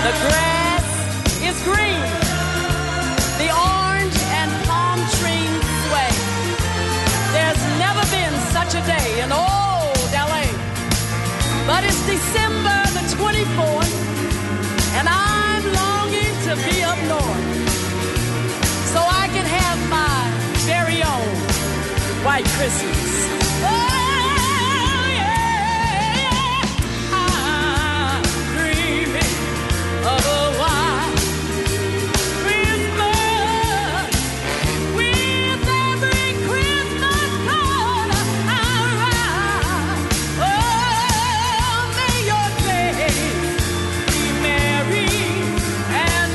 The grass is green. The orange and palm trees sway. There's never been such a day in old LA. But it's December the 24th, and I'm longing to be up north, so I can have my very own white Christmas. Oh, yeah, I'm dreaming of a white Christmas with every Christmas card I write. Oh, may your days be merry and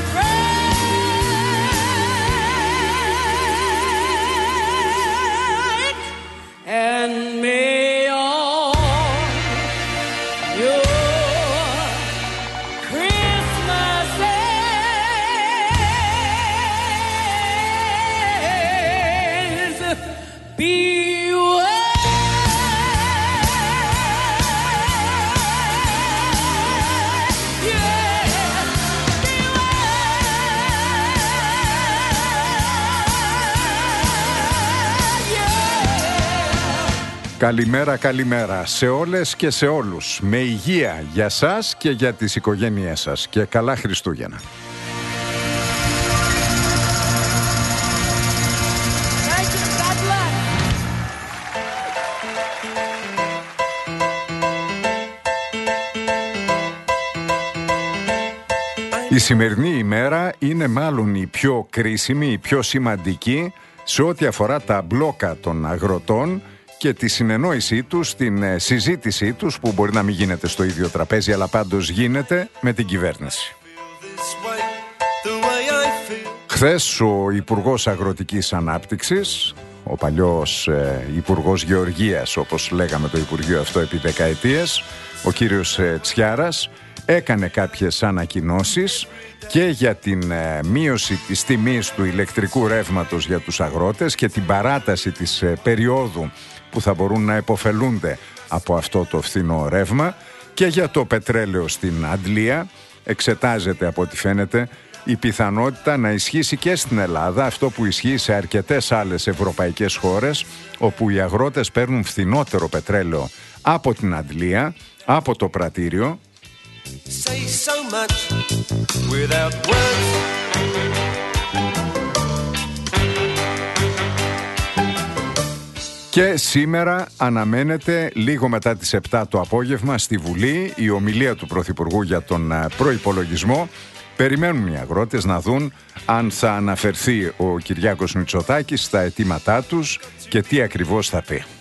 bright, and may all your Christmases be well. Yeah, be well. Yeah. Καλημέρα, καλημέρα σε όλες και σε όλους. Με υγεία για σας και για τις οικογένειές σας. Και καλά Χριστούγεννα. Thank you. God bless. Η σημερινή ημέρα είναι μάλλον η πιο κρίσιμη, η πιο σημαντική σε ό,τι αφορά τα μπλόκα των αγροτών και τη συνεννόησή τους, την συζήτησή τους, που μπορεί να μην γίνεται στο ίδιο τραπέζι, αλλά πάντως γίνεται με την κυβέρνηση. Χθες ο Υπουργός Αγροτικής Ανάπτυξης, ο παλιός Υπουργός Γεωργίας, όπως λέγαμε το Υπουργείο αυτό επί δεκαετίες, ο κύριος Τσιάρας, έκανε κάποιες ανακοινώσεις και για την μείωση της τιμής του ηλεκτρικού ρεύματος για τους αγρότες και την παράταση της περίοδου που θα μπορούν να επωφελούνται από αυτό το φθηνό ρεύμα, και για το πετρέλαιο στην Αντλία. Εξετάζεται από ό,τι φαίνεται η πιθανότητα να ισχύσει και στην Ελλάδα αυτό που ισχύει σε αρκετές άλλες ευρωπαϊκές χώρες, όπου οι αγρότες παίρνουν φθηνότερο πετρέλαιο από την Αντλία, από το πρατήριο, Say so much without words. Και σήμερα αναμένεται λίγο μετά τις 7 το απόγευμα στη Βουλή η ομιλία του Πρωθυπουργού για τον προϋπολογισμό. Περιμένουν οι αγρότες να δουν αν θα αναφερθεί ο Κυριάκος Μητσοτάκης στα αιτήματά τους και τι ακριβώς θα πει.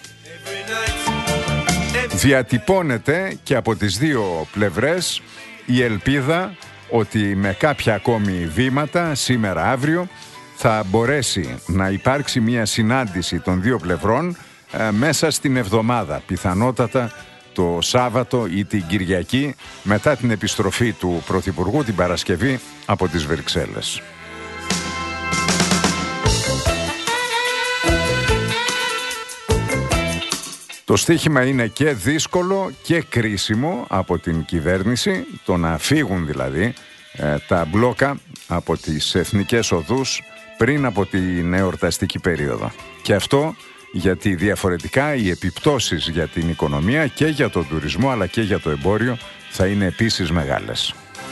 Διατυπώνεται και από τις δύο πλευρές η ελπίδα ότι με κάποια ακόμη βήματα σήμερα αύριο θα μπορέσει να υπάρξει μια συνάντηση των δύο πλευρών μέσα στην εβδομάδα, πιθανότατα το Σάββατο ή την Κυριακή, μετά την επιστροφή του Πρωθυπουργού την Παρασκευή από τις Βρυξέλλες. Το στίχημα είναι και δύσκολο και κρίσιμο από την κυβέρνηση, το να φύγουν δηλαδή τα μπλόκα από τις εθνικές οδούς πριν από την εορταστική περίοδο. Και αυτό γιατί διαφορετικά οι επιπτώσεις για την οικονομία και για τον τουρισμό αλλά και για το εμπόριο θα είναι επίσης μεγάλες.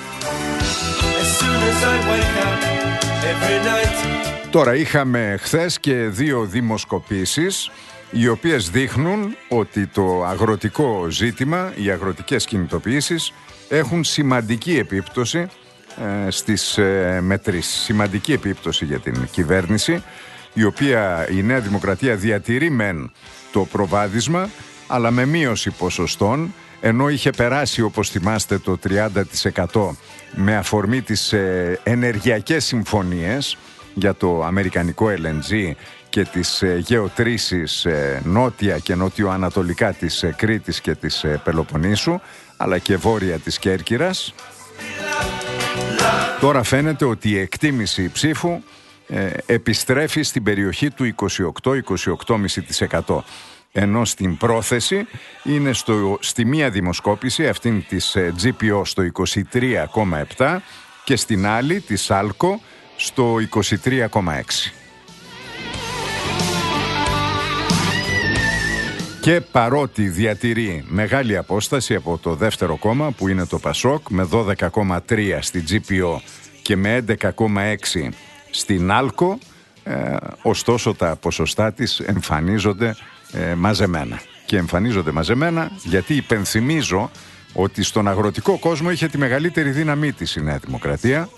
Τώρα είχαμε χθες και δύο δημοσκοπήσεις οι οποίες δείχνουν ότι το αγροτικό ζήτημα, οι αγροτικές κινητοποιήσεις έχουν σημαντική επίπτωση στις μετρήσεις. Σημαντική επίπτωση για την κυβέρνηση, η οποία η Νέα Δημοκρατία διατηρεί μεν το προβάδισμα, αλλά με μείωση ποσοστών, ενώ είχε περάσει, όπως θυμάστε, το 30% με αφορμή τις ενεργειακές συμφωνίες για το αμερικανικό LNG και τις γεωτρήσεις νότια και νότιο-ανατολικά της Κρήτης και της Πελοποννήσου, αλλά και βόρεια της Κέρκυρας. Τώρα φαίνεται ότι η εκτίμηση ψήφου επιστρέφει στην περιοχή του 28-28,5%. ενώ στην πρόθεση είναι στη μία δημοσκόπηση, αυτήν της GPO, στο 23,7 και στην άλλη της Άλκο στο 23,6. Και παρότι διατηρεί μεγάλη απόσταση από το δεύτερο κόμμα που είναι το Πασόκ με 12,3 στην GPO και με 11,6 στην Άλκο, ωστόσο τα ποσοστά της εμφανίζονται μαζεμένα. Και εμφανίζονται μαζεμένα γιατί υπενθυμίζω ότι στον αγροτικό κόσμο είχε τη μεγαλύτερη δύναμή της η Νέα Δημοκρατία.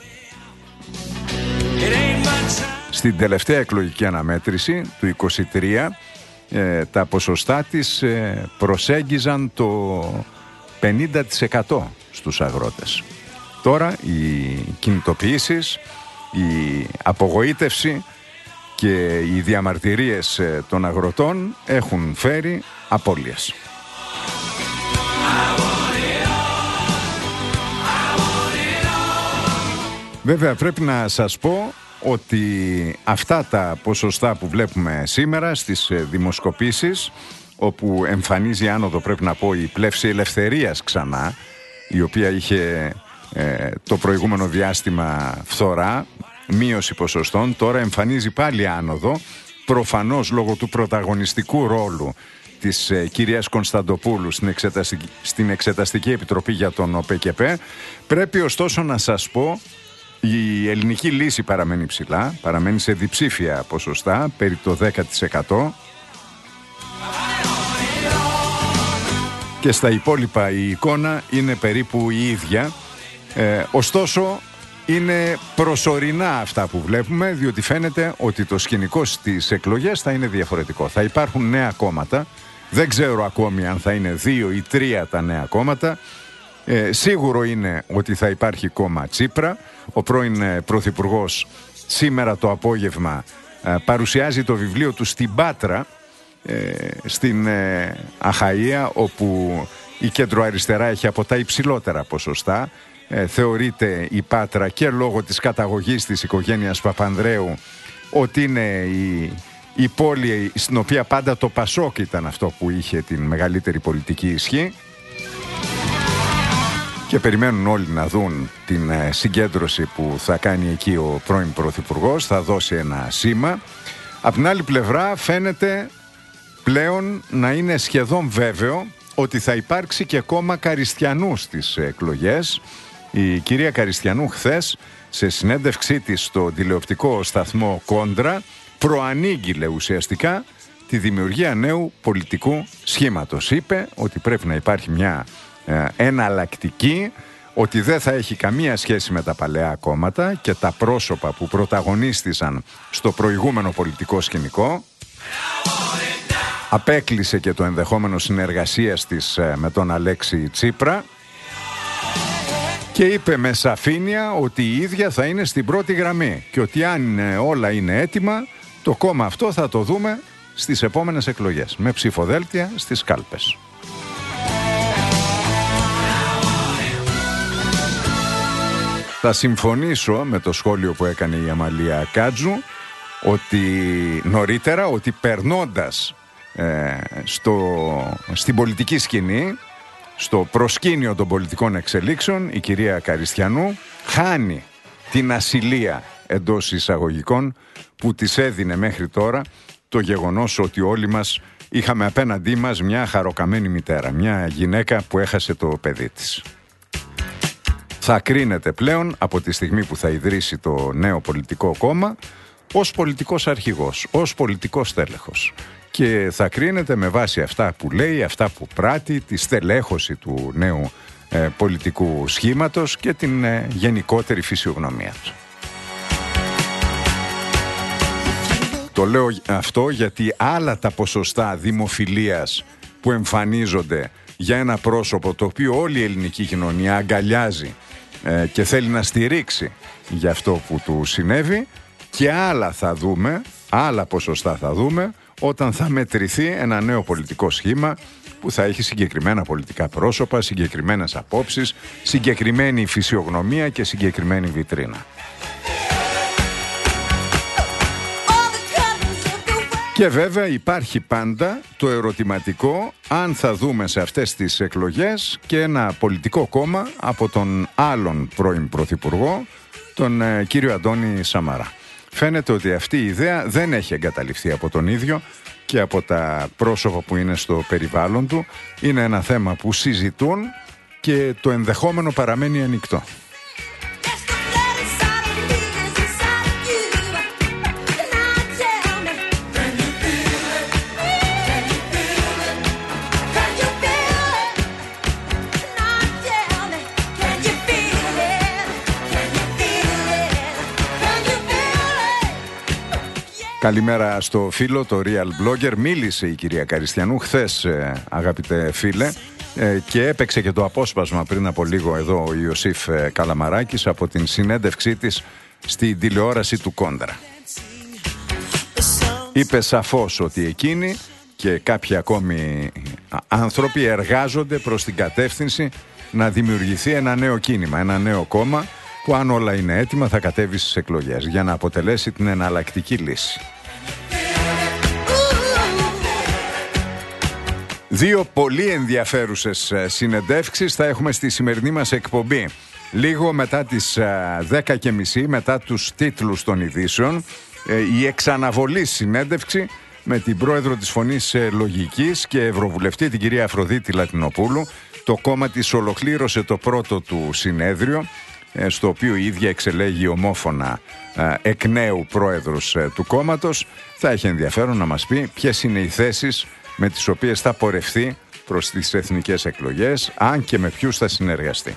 Στην τελευταία εκλογική αναμέτρηση του 23 τα ποσοστά της προσέγγιζαν το 50% στους αγρότες. Τώρα οι κινητοποιήσεις, η απογοήτευση και οι διαμαρτυρίες των αγροτών έχουν φέρει απώλειες. Βέβαια πρέπει να σας πω ότι αυτά τα ποσοστά που βλέπουμε σήμερα στις δημοσκοπήσεις, όπου εμφανίζει άνοδο, πρέπει να πω, η Πλεύση Ελευθερίας ξανά, η οποία είχε το προηγούμενο διάστημα φθορά, μείωση ποσοστών, τώρα εμφανίζει πάλι άνοδο, προφανώς λόγω του πρωταγωνιστικού ρόλου της κυρίας Κωνσταντοπούλου στην Εξεταστική Επιτροπή για τον ΟΠΕΚΕΠΕ. Πρέπει ωστόσο να σας πω, η ελληνική λύση παραμένει ψηλά, παραμένει σε διψήφια ποσοστά, περί το 10%. Και στα υπόλοιπα η εικόνα είναι περίπου η ίδια. Ωστόσο είναι προσωρινά αυτά που βλέπουμε, διότι φαίνεται ότι το σκηνικό στις εκλογές θα είναι διαφορετικό. Θα υπάρχουν νέα κόμματα, δεν ξέρω ακόμη αν θα είναι 2 ή 3 τα νέα κόμματα. Σίγουρο είναι ότι θα υπάρχει κόμμα Τσίπρα. Ο πρώην Πρωθυπουργός σήμερα το απόγευμα παρουσιάζει το βιβλίο του στην Πάτρα, στην Αχαΐα, όπου η κεντροαριστερά έχει από τα υψηλότερα ποσοστά. Θεωρείται η Πάτρα, και λόγω της καταγωγής της οικογένειας Παπανδρέου, ότι είναι η πόλη στην οποία πάντα το Πασόκ ήταν αυτό που είχε την μεγαλύτερη πολιτική ισχύ. Και περιμένουν όλοι να δουν την συγκέντρωση που θα κάνει εκεί ο πρώην Πρωθυπουργός, θα δώσει ένα σήμα. Απ' την άλλη πλευρά φαίνεται πλέον να είναι σχεδόν βέβαιο ότι θα υπάρξει και κόμμα Καριστιανού στις εκλογές. Η κυρία Καριστιανού χθες, σε συνέντευξή της στο τηλεοπτικό σταθμό Κόντρα, προανήγγειλε ουσιαστικά τη δημιουργία νέου πολιτικού σχήματος. Είπε ότι πρέπει να υπάρχει μια εναλλακτική, ότι δεν θα έχει καμία σχέση με τα παλαιά κόμματα και τα πρόσωπα που πρωταγωνίστησαν στο προηγούμενο πολιτικό σκηνικό. Απέκλεισε και το ενδεχόμενο συνεργασίας της με τον Αλέξη Τσίπρα και είπε με σαφήνεια ότι η ίδια θα είναι στην πρώτη γραμμή και ότι αν όλα είναι έτοιμα, το κόμμα αυτό θα το δούμε στις επόμενες εκλογές, με ψηφοδέλτια στις κάλπες. Θα συμφωνήσω με το σχόλιο που έκανε η Αμαλία Κάτζου ότι νωρίτερα, ότι περνώντας στην πολιτική σκηνή, στο προσκήνιο των πολιτικών εξελίξεων, η κυρία Καριστιανού χάνει την ασυλία εντός εισαγωγικών που της έδινε μέχρι τώρα το γεγονός ότι όλοι μας είχαμε απέναντί μας μια χαροκαμένη μητέρα, μια γυναίκα που έχασε το παιδί της. Θα κρίνεται πλέον από τη στιγμή που θα ιδρύσει το νέο πολιτικό κόμμα ως πολιτικός αρχηγός, ως πολιτικός τέλεχος. Και θα κρίνεται με βάση αυτά που λέει, αυτά που πράττει, τη στελέχωση του νέου πολιτικού σχήματος και την γενικότερη φυσιογνωμία του. Το λέω αυτό γιατί άλλα τα ποσοστά δημοφιλίας που εμφανίζονται για ένα πρόσωπο το οποίο όλη η ελληνική κοινωνία αγκαλιάζει και θέλει να στηρίξει για αυτό που του συνέβη, και άλλα θα δούμε, άλλα ποσοστά θα δούμε όταν θα μετρηθεί ένα νέο πολιτικό σχήμα που θα έχει συγκεκριμένα πολιτικά πρόσωπα, συγκεκριμένες απόψεις, συγκεκριμένη φυσιογνωμία και συγκεκριμένη βιτρίνα. Και βέβαια υπάρχει πάντα το ερωτηματικό αν θα δούμε σε αυτές τις εκλογές και ένα πολιτικό κόμμα από τον άλλον πρώην πρωθυπουργό, τον κύριο Αντώνη Σαμαρά. Φαίνεται ότι αυτή η ιδέα δεν έχει εγκαταλειφθεί από τον ίδιο και από τα πρόσωπα που είναι στο περιβάλλον του. Είναι ένα θέμα που συζητούν και το ενδεχόμενο παραμένει ανοιχτό. Καλημέρα στο φίλο, το Real Blogger. Μίλησε η κυρία Καριστιανού χθες, αγαπητέ φίλε, και έπαιξε και το απόσπασμα πριν από λίγο εδώ ο Ιωσήφ Καλαμαράκης από την συνέντευξή της στην τηλεόραση του Κόντρα. Είπε σαφώς ότι εκείνοι και κάποιοι ακόμη άνθρωποι εργάζονται προς την κατεύθυνση να δημιουργηθεί ένα νέο κίνημα, ένα νέο κόμμα που αν όλα είναι έτοιμα θα κατέβει στις εκλογές για να αποτελέσει την εναλλακτική λύση. Δύο πολύ ενδιαφέρουσες συνεντεύξεις θα έχουμε στη σημερινή μας εκπομπή. Λίγο μετά τις 10:30, μετά τους τίτλους των ειδήσεων, η εξαναβολή συνέντευξη με την πρόεδρο της Φωνής Λογικής και ευρωβουλευτή την κυρία Αφροδίτη Λατινοπούλου. Το κόμμα της ολοκλήρωσε το πρώτο του συνέδριο, στο οποίο η ίδια εξελέγει ομόφωνα εκ νέου πρόεδρος του κόμματος. Θα έχει ενδιαφέρον να μας πει ποιες είναι οι θέσεις με τις οποίες θα πορευθεί προς τις εθνικές εκλογές, αν και με ποιους θα συνεργαστεί.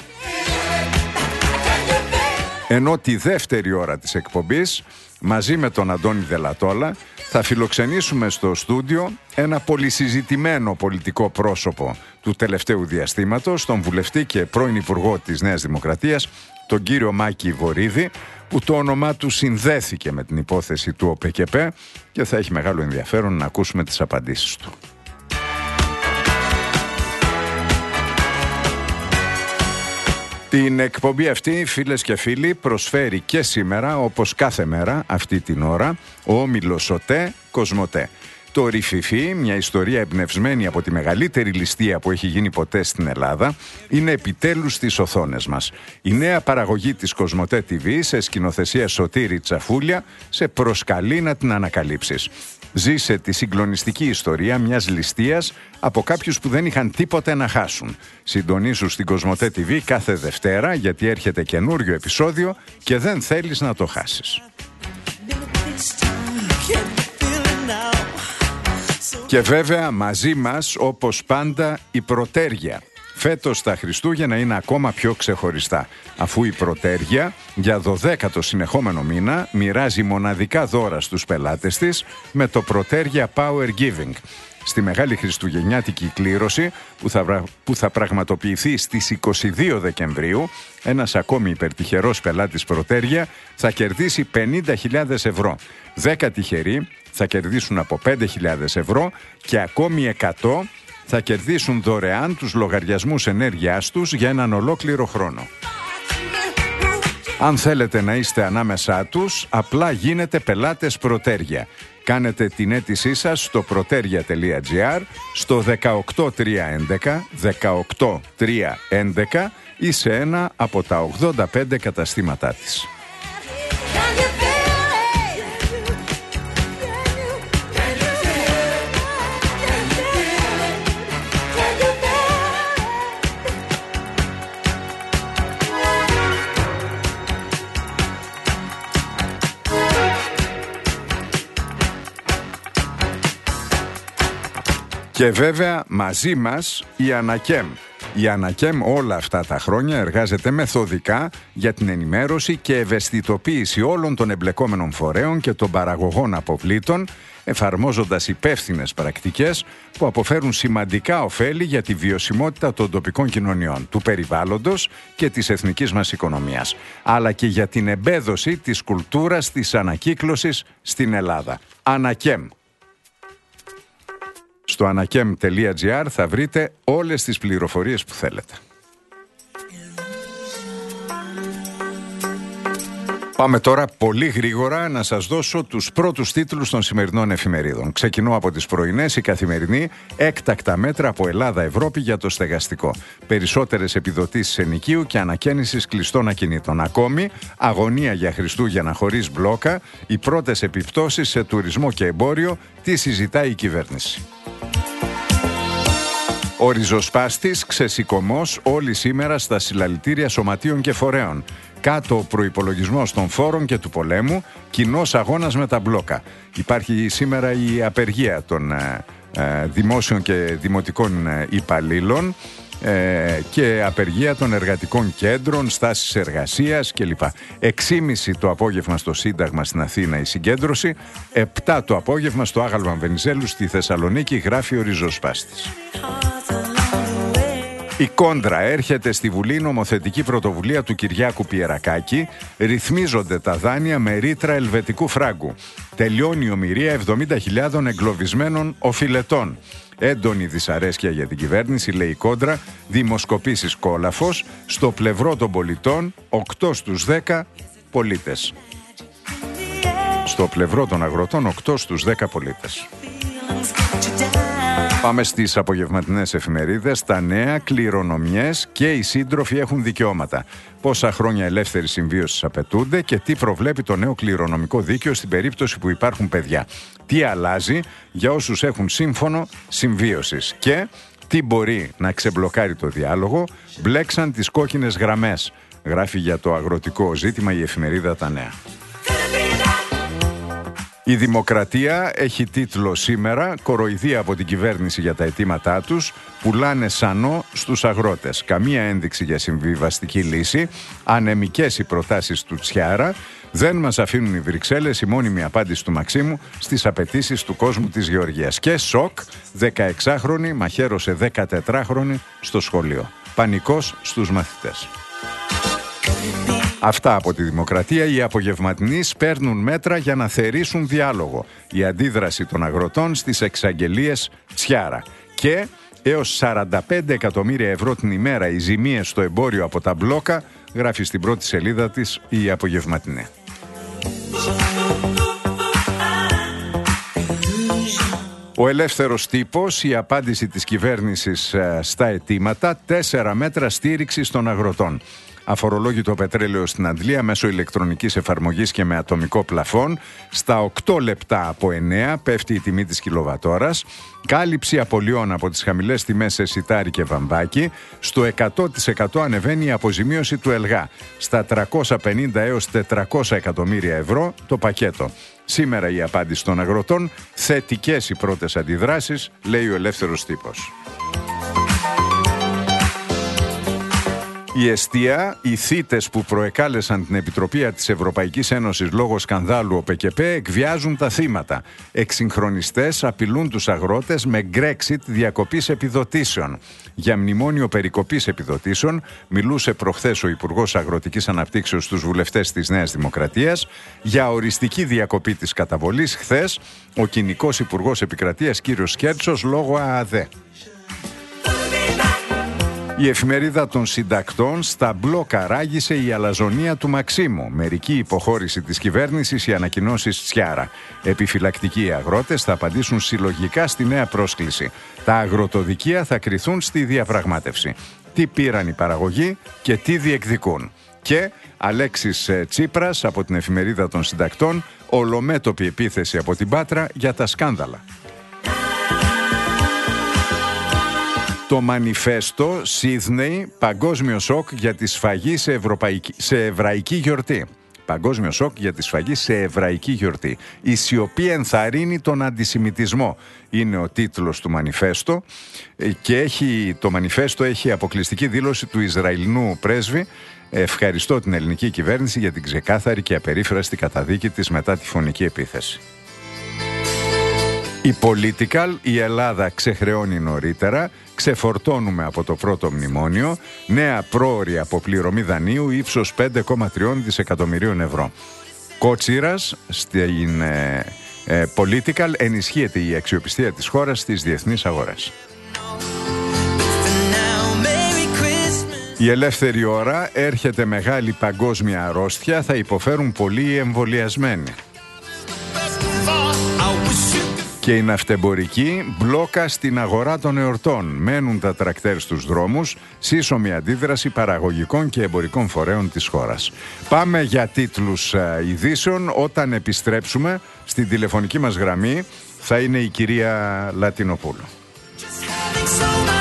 Ενώ τη δεύτερη ώρα της εκπομπής, μαζί με τον Αντώνη Δελατόλα, θα φιλοξενήσουμε στο στούντιο ένα πολυσυζητημένο πολιτικό πρόσωπο του τελευταίου διαστήματος, τον βουλευτή και πρώην υπουργό της Νέας Δημοκρατίας, τον κύριο Μάκη Βορίδη, που το όνομά του συνδέθηκε με την υπόθεση του ΟΠΕΚΕΠΕ και θα έχει μεγάλο ενδιαφέρον να ακούσουμε τις απαντήσεις του. Την εκπομπή αυτή, φίλες και φίλοι, προσφέρει και σήμερα, όπως κάθε μέρα αυτή την ώρα, ο όμιλος ΟΤΕ Κοσμοτέ. Το Ρηφιφί, μια ιστορία εμπνευσμένη από τη μεγαλύτερη ληστεία που έχει γίνει ποτέ στην Ελλάδα, είναι επιτέλους στις οθόνες μας. Η νέα παραγωγή της Κοσμοτέ TV, σε σκηνοθεσία Σωτήρη Τσαφούλια, σε προσκαλεί να την ανακαλύψεις. Ζήσε τη συγκλονιστική ιστορία μιας ληστείας από κάποιους που δεν είχαν τίποτε να χάσουν. Συντονίσου στην Κοσμοτέ TV κάθε Δευτέρα, γιατί έρχεται καινούριο επεισόδιο και δεν θέλεις να το χάσεις. Και βέβαια μαζί μας, όπως πάντα, η Πρωτέργεια. Φέτος τα Χριστούγεννα είναι ακόμα πιο ξεχωριστά, αφού η Πρωτέργεια για 12ο συνεχόμενο μήνα μοιράζει μοναδικά δώρα στους πελάτες της με το Πρωτέργεια Power Giving. Στη μεγάλη χριστουγεννιάτικη κλήρωση που θα πραγματοποιηθεί στις 22 Δεκεμβρίου, ένας ακόμη υπερτυχερός πελάτης Πρωτέργεια θα κερδίσει 50.000 ευρώ. 10 τυχεροί θα κερδίσουν από 5.000 ευρώ και ακόμη 100 θα κερδίσουν δωρεάν τους λογαριασμούς ενέργειάς τους για έναν ολόκληρο χρόνο. Αν θέλετε να είστε ανάμεσά τους, απλά γίνετε πελάτες Πρωτέργεια. Κάνετε την αίτησή σας στο protergia.gr, στο 18311, 18311 ή σε ένα από τα 85 καταστήματά της. Και βέβαια μαζί μας η Ανακέμ. Η Ανακέμ όλα αυτά τα χρόνια εργάζεται μεθοδικά για την ενημέρωση και ευαισθητοποίηση όλων των εμπλεκόμενων φορέων και των παραγωγών αποβλήτων, εφαρμόζοντας υπεύθυνες πρακτικές που αποφέρουν σημαντικά ωφέλη για τη βιωσιμότητα των τοπικών κοινωνιών, του περιβάλλοντος και της εθνικής μας οικονομίας, αλλά και για την εμπέδωση της κουλτούρας της ανακύκλωσης στην Ελλάδα. Ανακέμ. Στο anakem.gr θα βρείτε όλες τις πληροφορίες που θέλετε. Πάμε τώρα πολύ γρήγορα να σας δώσω τους πρώτους τίτλους των σημερινών εφημερίδων. Ξεκινώ από τις πρωινές. Η Καθημερινή: έκτακτα μέτρα από Ελλάδα-Ευρώπη για το στεγαστικό. Περισσότερες επιδοτήσεις ενοικίου και ανακαίνησης κλειστών ακινήτων. Ακόμη, αγωνία για Χριστούγεννα χωρίς μπλόκα. Οι πρώτες επιπτώσεις σε τουρισμό και εμπόριο. Τι συζητάει η κυβέρνηση. Ο ριζοσπάστης ξεσηκωμός όλοι σήμερα στα συλλαλητήρια σωματείων και φορέων. Κάτω ο προϋπολογισμός των φόρων και του πολέμου, κοινός αγώνας με τα μπλόκα. Υπάρχει σήμερα η απεργία των δημόσιων και δημοτικών υπαλλήλων και απεργία των εργατικών κέντρων, στάσεις εργασίας κλπ. 6.30 το απόγευμα στο Σύνταγμα στην Αθήνα η συγκέντρωση, 7 το απόγευμα στο Άγαλβαν Βενιζέλου στη Θεσσαλονίκη, γράφει ο ριζοσπάστης. Η Κόντρα: έρχεται στη Βουλή νομοθετική πρωτοβουλία του Κυριάκου Πιερακάκη. Ρυθμίζονται τα δάνεια με ρήτρα ελβετικού φράγκου. Τελειώνει η ομηρία 70.000 εγκλωβισμένων οφειλετών. Έντονη δυσαρέσκεια για την κυβέρνηση, λέει η Κόντρα. Δημοσκοπήσεις κόλαφος. Στο πλευρό των πολιτών, 8 στους 10 πολίτες. Στο πλευρό των αγροτών, 8 στους 10 πολίτες. Πάμε στις απογευματινές εφημερίδες. Τα νέα, κληρονομιές και οι σύντροφοι έχουν δικαιώματα. Πόσα χρόνια ελεύθερης συμβίωσης απαιτούνται και τι προβλέπει το νέο κληρονομικό δίκαιο στην περίπτωση που υπάρχουν παιδιά. Τι αλλάζει για όσους έχουν σύμφωνο συμβίωσης και τι μπορεί να ξεμπλοκάρει το διάλογο. Μπλέξαν τις κόκκινες γραμμές. Γράφει για το αγροτικό ζήτημα η εφημερίδα Τα Νέα. Η Δημοκρατία έχει τίτλο σήμερα: κοροϊδία από την κυβέρνηση για τα αιτήματά τους, πουλάνε σανό στους αγρότες. Καμία ένδειξη για συμβιβαστική λύση, ανεμικές οι προτάσεις του Τσιάρα, δεν μας αφήνουν οι Βρυξέλλες, η μόνιμη απάντηση του Μαξίμου στις απαιτήσεις του κόσμου της γεωργίας. Και σοκ, 16χρονη μαχαίρωσε 14χρονη στο σχολείο. Πανικός στους μαθητές. Αυτά από τη Δημοκρατία. Οι απογευματινοί παίρνουν μέτρα για να θερήσουν διάλογο. Η αντίδραση των αγροτών στις εξαγγελίες Τσιάρα. Και έως 45 εκατομμύρια ευρώ την ημέρα οι ζημίες στο εμπόριο από τα μπλόκα, γράφει στην πρώτη σελίδα της η Απογευματινή. Ο Ελεύθερος Τύπος: η απάντηση της κυβέρνησης στα αιτήματα, 4 μέτρα στήριξης των αγροτών. Αφορολόγητο πετρέλαιο στην Αντλία μέσω ηλεκτρονικής εφαρμογής και με ατομικό πλαφόν. Στα 8 λεπτά από 9 πέφτει η τιμή της κιλοβατόρας. Κάλυψη απολειών από τις χαμηλές τιμές σε σιτάρι και βαμβάκι. Στο 100% ανεβαίνει η αποζημίωση του ΕΛΓΑ. Στα 350 έως 400 εκατομμύρια ευρώ το πακέτο. Σήμερα η απάντηση των αγροτών. Θετικές οι πρώτες αντιδράσεις, λέει ο Ελεύθερος Τύπος. Η Εστία: οι θύτες που προεκάλεσαν την Επιτροπή της Ευρωπαϊκής Ένωσης λόγω σκανδάλου ΟΠΕΚΕΠΕ εκβιάζουν τα θύματα. Εξυγχρονιστές απειλούν τους αγρότες με Brexit διακοπής επιδοτήσεων. Για μνημόνιο περικοπής επιδοτήσεων μιλούσε προχθές ο Υπουργός Αγροτικής Αναπτύξεως στους βουλευτές της Νέας Δημοκρατίας. Για οριστική διακοπή της καταβολής χθες ο κοινικός Υπουργός Επικρατείας κ. Σκέρτσος λόγω ΑΑΔΕ. Η εφημερίδα των συντακτών: στα μπλόκα ράγισε η αλαζονία του Μαξίμου. Μερική υποχώρηση της κυβέρνησης, οι ανακοινώσεις Τσιάρα. Επιφυλακτικοί οι αγρότες θα απαντήσουν συλλογικά στη νέα πρόσκληση. Τα αγροτοδικεία θα κριθούν στη διαπραγμάτευση. Τι πήραν οι παραγωγοί και τι διεκδικούν. Και Αλέξης Τσίπρας από την εφημερίδα των συντακτών: ολομέτωπη επίθεση από την Πάτρα για τα σκάνδαλα. Το Μανιφέστο, Σίδνεϊ, παγκόσμιο σοκ για τη σφαγή σε εβραϊκή γιορτή. Παγκόσμιο σοκ για τη σφαγή σε εβραϊκή γιορτή. Η σιωπή ενθαρρύνει τον αντισημιτισμό. Είναι ο τίτλος του Μανιφέστο και το Μανιφέστο έχει αποκλειστική δήλωση του Ισραηλινού πρέσβη. Ευχαριστώ την ελληνική κυβέρνηση για την ξεκάθαρη και απερίφραστη καταδίκη της μετά τη φωνική επίθεση. Η Political: η Ελλάδα ξεχρεώνει νωρίτερα, ξεφορτώνουμε από το πρώτο μνημόνιο, νέα πρόωρη αποπληρωμή δανείου ύψος 5,3 δισεκατομμυρίων ευρώ. Κότσιρας στην Political: ενισχύεται η αξιοπιστία της χώρας στις διεθνείς αγορές. Η ελεύθερη ώρα, έρχεται μεγάλη παγκόσμια αρρώστια, θα υποφέρουν πολλοί οι εμβολιασμένοι. Και η ναυτεμπορική, μπλόκα στην αγορά των εορτών. Μένουν τα τρακτέρ στους δρόμους, σύσσωμη αντίδραση παραγωγικών και εμπορικών φορέων της χώρας. Πάμε για τίτλους ειδήσεων. Όταν επιστρέψουμε στην τηλεφωνική μας γραμμή θα είναι η κυρία Λατινοπούλου.